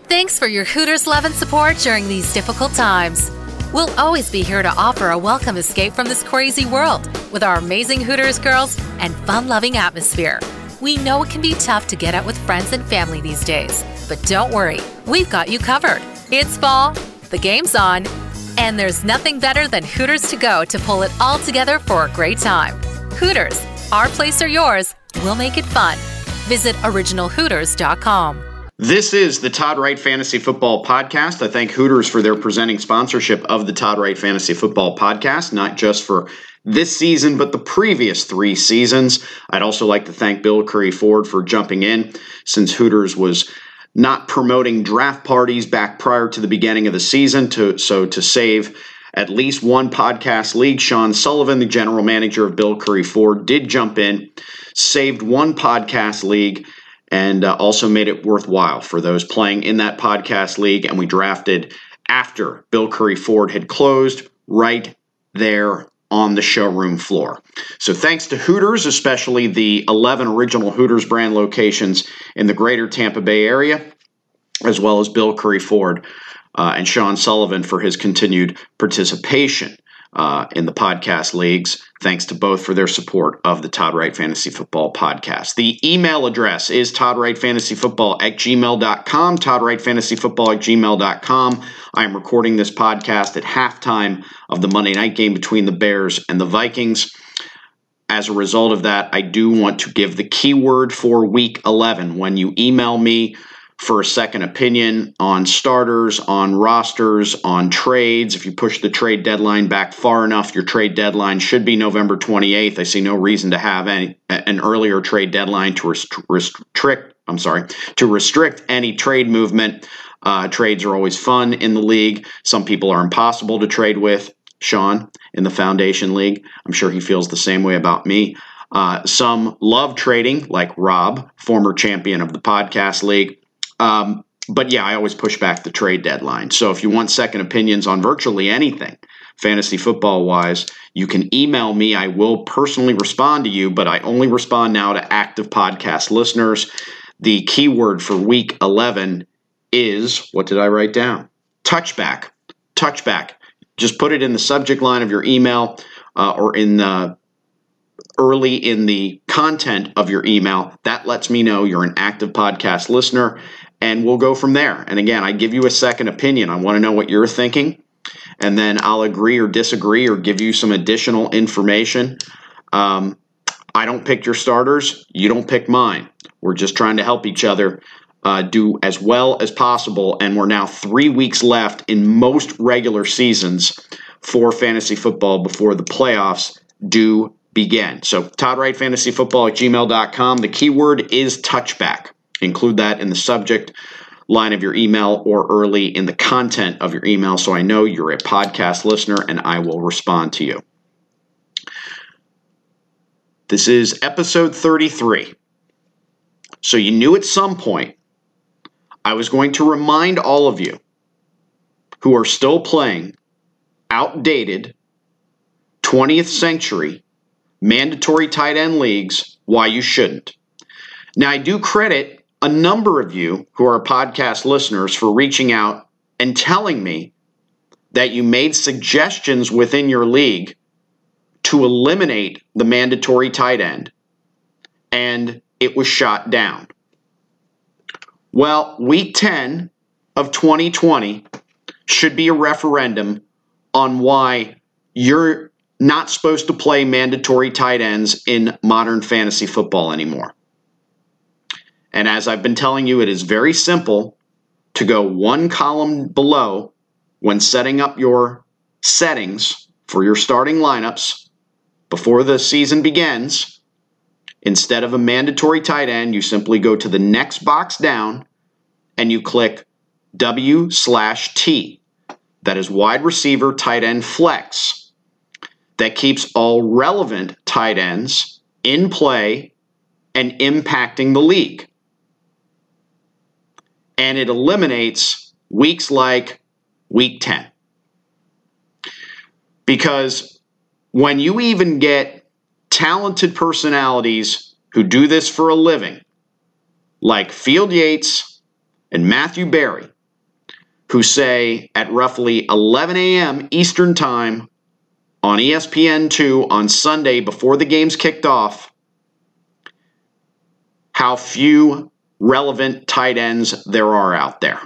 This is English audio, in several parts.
Thanks for your Hooters love and support during these difficult times. We'll always be here to offer a welcome escape from this crazy world with our amazing Hooters girls and fun-loving atmosphere. We know it can be tough to get out with friends and family these days, but don't worry, we've got you covered. It's fall, the game's on, and there's nothing better than Hooters to go to pull it all together for a great time. Hooters, our place or yours, we'll make it fun. Visit originalhooters.com. This is the Todd Wright Fantasy Football Podcast. I thank Hooters for their presenting sponsorship of the Todd Wright Fantasy Football Podcast, not just for this season, but the previous 3 seasons. I'd also like to thank Bill Curry Ford for jumping in, since Hooters was not promoting draft parties back prior to the beginning of the season. To save at least one podcast league, Sean Sullivan, the general manager of Bill Curry Ford, did jump in, saved one podcast league, and also made it worthwhile for those playing in that podcast league. And we drafted after Bill Curry Ford had closed, right there on the showroom floor. So thanks to Hooters, especially the 11 original Hooters brand locations in the greater Tampa Bay area, as well as Bill Curry Ford and Sean Sullivan for his continued participation in the podcast leagues. Thanks to both for their support of the Todd Wright Fantasy Football Podcast. The email address is toddwrightfantasyfootball@gmail.com, toddwrightfantasyfootball@gmail.com. I am recording this podcast at halftime of the Monday night game between the Bears and the Vikings. As a result of that, I do want to give the keyword for Week 11. When you email me for a second opinion on starters, on rosters, on trades. If you push the trade deadline back far enough, your trade deadline should be November 28th. I see no reason to have an earlier trade deadline to restrict any trade movement. Trades are always fun in the league. Some people are impossible to trade with. Sean in the Foundation League, I'm sure he feels the same way about me. Some love trading, like Rob, former champion of the Podcast League. But yeah, I always push back the trade deadline. So if you want second opinions on virtually anything, fantasy football wise, you can email me. I will personally respond to you, but I only respond now to active podcast listeners. The keyword for Week 11 is, what did I write down? Touchback. Touchback. Just put it in the subject line of your email or in the early in the content of your email. That lets me know you're an active podcast listener, and we'll go from there. And again, I give you a second opinion. I want to know what you're thinking, and then I'll agree or disagree or give you some additional information. I don't pick your starters. You don't pick mine. We're just trying to help each other do as well as possible, and we're now 3 weeks left in most regular seasons for fantasy football before the playoffs do begin. So toddwrightfantasyfootball@gmail.com. The keyword is touchback. Include that in the subject line of your email or early in the content of your email so I know you're a podcast listener and I will respond to you. This is episode 33. So you knew at some point I was going to remind all of you who are still playing outdated 20th century mandatory tight end leagues why you shouldn't. Now, I do credit a number of you who are podcast listeners for reaching out and telling me that you made suggestions within your league to eliminate the mandatory tight end, and it was shot down. Well, Week 10 of 2020 should be a referendum on why you're not supposed to play mandatory tight ends in modern fantasy football anymore. And as I've been telling you, it is very simple to go one column below when setting up your settings for your starting lineups before the season begins. Instead of a mandatory tight end, you simply go to the next box down and you click W/T. That is wide receiver tight end flex. That keeps all relevant tight ends in play and impacting the league. And it eliminates weeks like Week 10. Because when you even get talented personalities who do this for a living, like Field Yates and Matthew Berry, who say at roughly 11 a.m. Eastern Time on ESPN2 on Sunday before the game's kicked off how few relevant tight ends there are out there.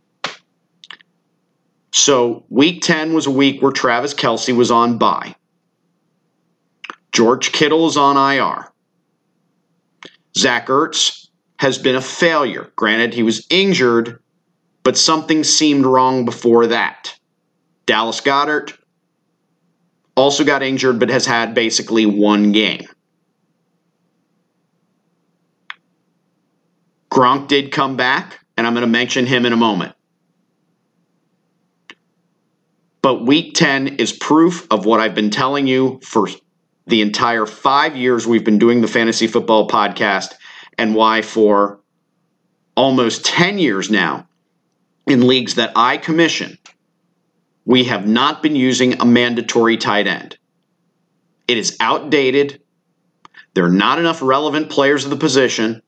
So week 10 was a week where Travis Kelce was on bye. George Kittle is on IR. Zach Ertz has been a failure. Granted, he was injured, but something seemed wrong before that. Dallas Goedert also got injured, but has had basically one game. Gronk did come back, and I'm going to mention him in a moment. But week 10 is proof of what I've been telling you for the entire 5 years we've been doing the Fantasy Football Podcast, and why for almost 10 years now, in leagues that I commission, we have not been using a mandatory tight end. It is outdated. There are not enough relevant players of the position,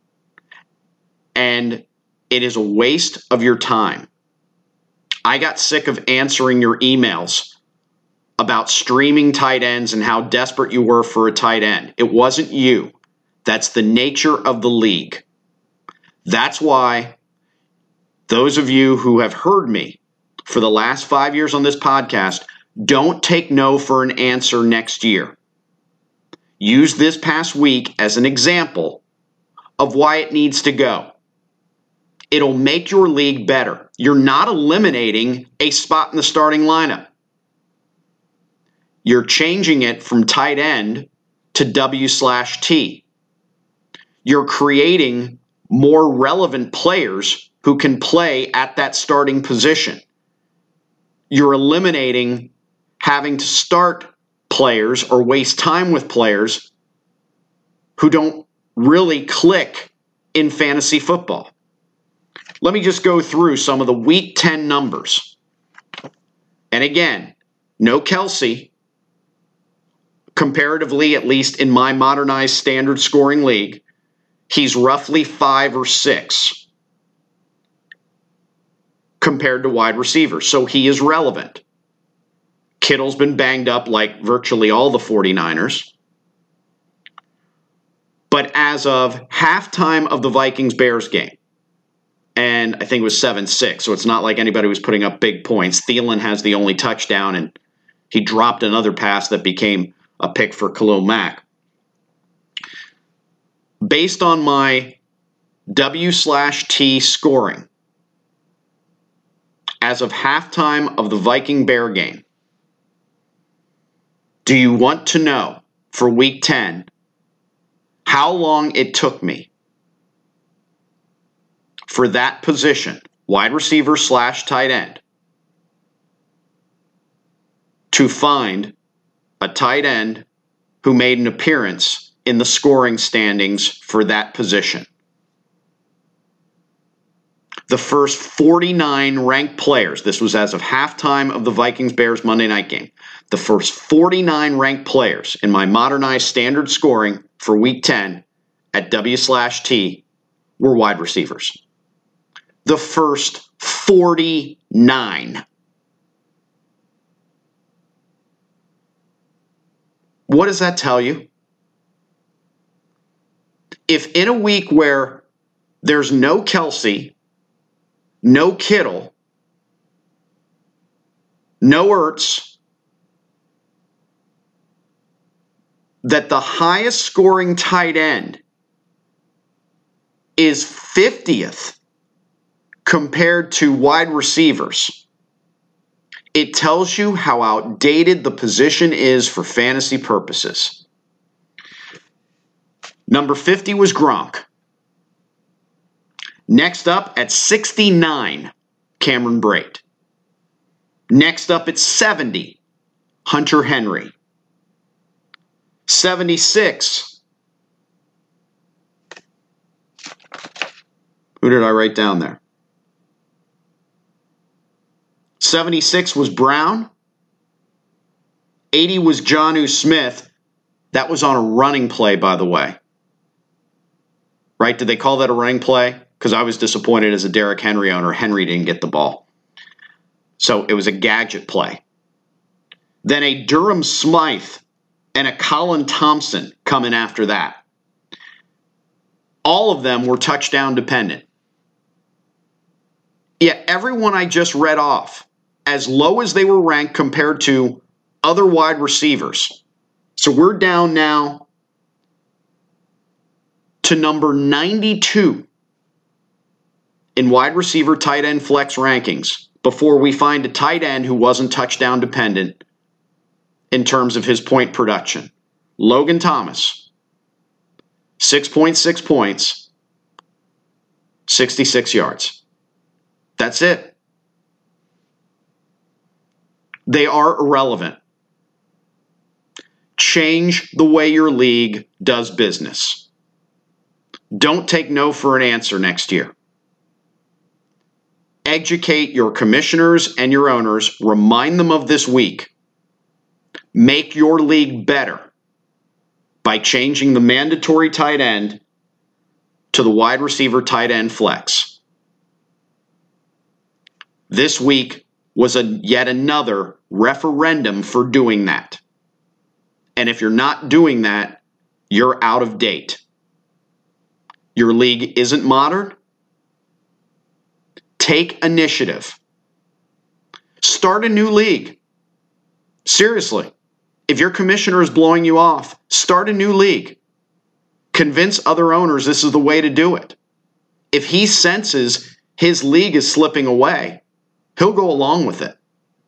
and it is a waste of your time. I got sick of answering your emails about streaming tight ends and how desperate you were for a tight end. It wasn't you. That's the nature of the league. That's why those of you who have heard me for the last 5 years on this podcast, don't take no for an answer next year. Use this past week as an example of why it needs to go. It'll make your league better. You're not eliminating a spot in the starting lineup. You're changing it from tight end to W/T. You're creating more relevant players who can play at that starting position. You're eliminating having to start players or waste time with players who don't really click in fantasy football. Let me just go through some of the week 10 numbers. And again, no Kelce. Comparatively, at least in my modernized standard scoring league, he's roughly 5 or 6 compared to wide receivers. So he is relevant. Kittle's been banged up like virtually all the 49ers. But as of halftime of the Vikings-Bears game, and I think it was 7-6, so it's not like anybody was putting up big points. Thielen has the only touchdown, and he dropped another pass that became a pick for Khalil Mack. Based on my W/T scoring, as of halftime of the Viking-Bear game, do you want to know for week 10 how long it took me for that position, wide receiver / tight end, to find a tight end who made an appearance in the scoring standings for that position? The first 49 ranked players, this was as of halftime of the Vikings-Bears Monday night game, the first 49 ranked players in my modernized standard scoring for week 10 at W/T were wide receivers. The first 49. What does that tell you? If in a week where there's no Kelce, no Kittle, no Ertz, that the highest scoring tight end is 50th compared to wide receivers, it tells you how outdated the position is for fantasy purposes. Number 50 was Gronk. Next up at 69, Cameron Brate. Next up at 70, Hunter Henry. 76. Who did I write down there? 76 was Brown. 80 was Jonnu Smith. That was on a running play, by the way. Right? Did they call that a running play? Because I was disappointed as a Derrick Henry owner. Henry didn't get the ball. So it was a gadget play. Then a Durham Smythe and a Colin Thompson coming after that. All of them were touchdown dependent. Yet everyone I just read off, as low as they were ranked compared to other wide receivers. So we're down now to number 92 in wide receiver tight end flex rankings before we find a tight end who wasn't touchdown dependent in terms of his point production. Logan Thomas, 6.6 points, 66 yards. That's it. They are irrelevant. Change the way your league does business. Don't take no for an answer next year. Educate your commissioners and your owners. Remind them of this week. Make your league better by changing the mandatory tight end to the wide receiver tight end flex. This week was yet another referendum for doing that. And if you're not doing that, you're out of date. Your league isn't modern. Take initiative. Start a new league. Seriously. If your commissioner is blowing you off, start a new league. Convince other owners this is the way to do it. If he senses his league is slipping away, he'll go along with it.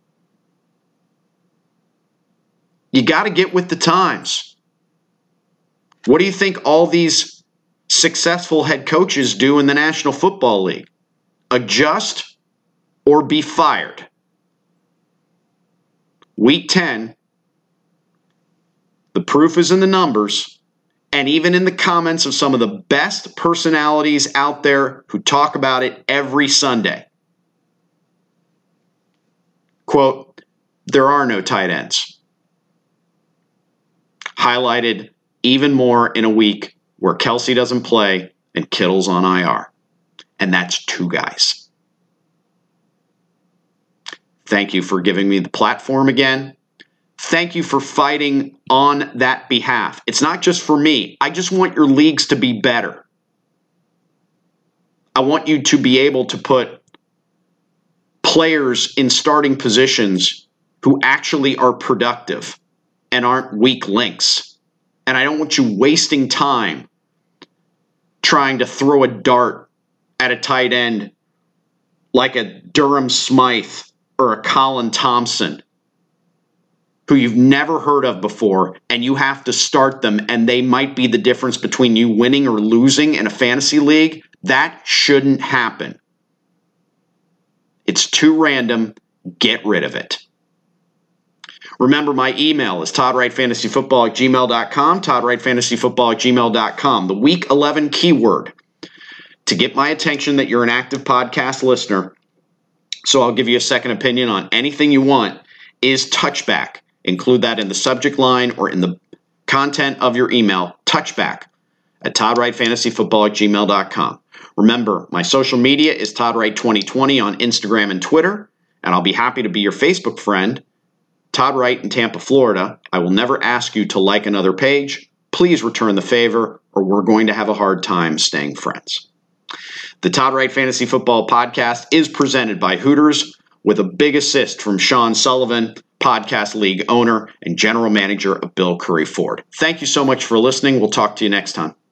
You got to get with the times. What do you think all these successful head coaches do in the National Football League? Adjust or be fired. Week 10, the proof is in the numbers and even in the comments of some of the best personalities out there who talk about it every Sunday. Quote, there are no tight ends. Highlighted even more in a week where Kelsey doesn't play and Kittle's on IR. And that's two guys. Thank you for giving me the platform again. Thank you for fighting on that behalf. It's not just for me. I just want your leagues to be better. I want you to be able to put players in starting positions who actually are productive and aren't weak links. And I don't want you wasting time trying to throw a dart at a tight end like a Durham Smythe or a Colin Thompson who you've never heard of before, and you have to start them, and they might be the difference between you winning or losing in a fantasy league. That shouldn't happen. It's too random. Get rid of it. Remember, my email is toddwrightfantasyfootball@gmail.com, toddwrightfantasyfootball@gmail.com. The Week 11 keyword to get my attention that you're an active podcast listener, so I'll give you a second opinion on anything you want, is touchback. Include that in the subject line or in the content of your email, touchback at toddwrightfantasyfootball@gmail.com. Remember, my social media is ToddWright2020 on Instagram and Twitter, and I'll be happy to be your Facebook friend, Todd Wright in Tampa, Florida. I will never ask you to like another page. Please return the favor, or we're going to have a hard time staying friends. The Todd Wright Fantasy Football Podcast is presented by Hooters with a big assist from Sean Sullivan, podcast league owner and general manager of Bill Curry Ford. Thank you so much for listening. We'll talk to you next time.